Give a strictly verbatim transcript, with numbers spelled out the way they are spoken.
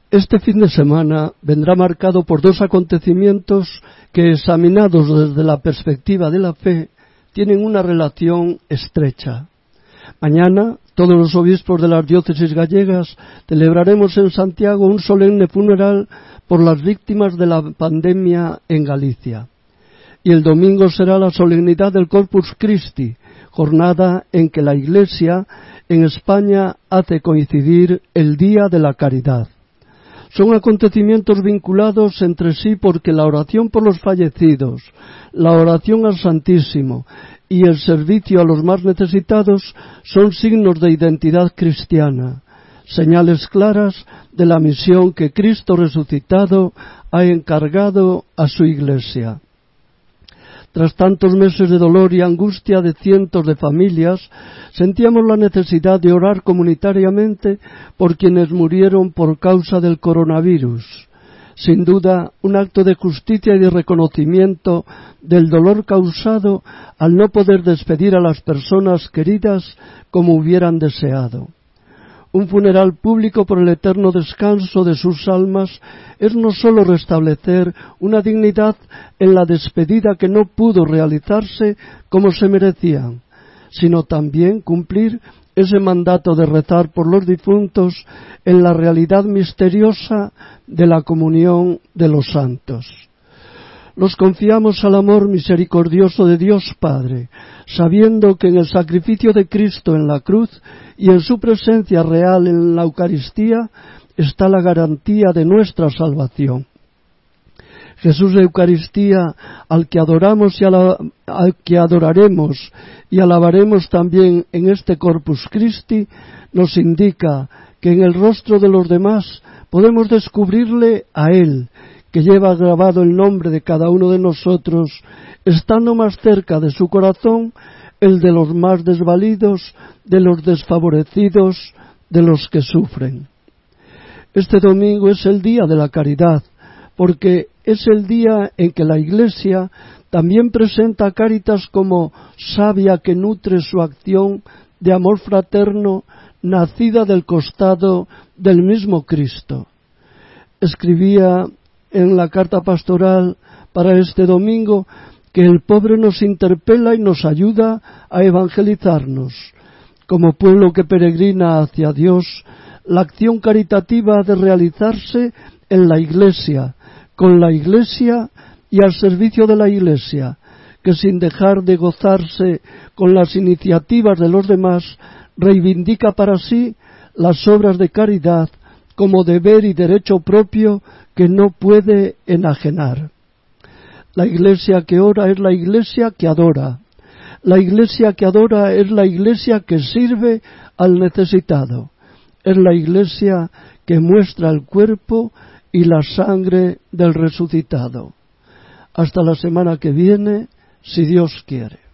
Este fin de semana vendrá marcado por dos acontecimientos que, examinados desde la perspectiva de la fe, tienen una relación estrecha. Mañana, todos los obispos de las diócesis gallegas celebraremos en Santiago un solemne funeral por las víctimas de la pandemia en Galicia. Y el domingo será la solemnidad del Corpus Christi, jornada en que la Iglesia en España hace coincidir el Día de la Caridad. Son acontecimientos vinculados entre sí porque la oración por los fallecidos, la oración al Santísimo y el servicio a los más necesitados son signos de identidad cristiana, señales claras de la misión que Cristo resucitado ha encargado a su Iglesia. Tras tantos meses de dolor y angustia de cientos de familias, sentíamos la necesidad de orar comunitariamente por quienes murieron por causa del coronavirus. Sin duda, un acto de justicia y de reconocimiento del dolor causado al no poder despedir a las personas queridas como hubieran deseado. Un funeral público por el eterno descanso de sus almas es no sólo restablecer una dignidad en la despedida que no pudo realizarse como se merecían, sino también cumplir ese mandato de rezar por los difuntos en la realidad misteriosa de la comunión de los santos. Los confiamos al amor misericordioso de Dios Padre, sabiendo que en el sacrificio de Cristo en la cruz y en su presencia real en la Eucaristía está la garantía de nuestra salvación. Jesús de Eucaristía, al que adoramos y ala, al que adoraremos y alabaremos también en este Corpus Christi, nos indica que en el rostro de los demás podemos descubrirle a Él, que lleva grabado el nombre de cada uno de nosotros, estando más cerca de su corazón el de los más desvalidos, de los desfavorecidos, de los que sufren. Este domingo es el día de la caridad, porque es el día en que la Iglesia también presenta a Cáritas como savia que nutre su acción de amor fraterno, nacida del costado del mismo Cristo. Escribía en la carta pastoral para este domingo que el pobre nos interpela y nos ayuda a evangelizarnos. Como pueblo que peregrina hacia Dios, la acción caritativa ha de realizarse en la Iglesia, con la Iglesia y al servicio de la Iglesia, que sin dejar de gozarse con las iniciativas de los demás, reivindica para sí las obras de caridad como deber y derecho propio que no puede enajenar. La Iglesia que ora es la Iglesia que adora. La Iglesia que adora es la Iglesia que sirve al necesitado. Es la Iglesia que muestra el cuerpo y la sangre del resucitado. Hasta la semana que viene, si Dios quiere.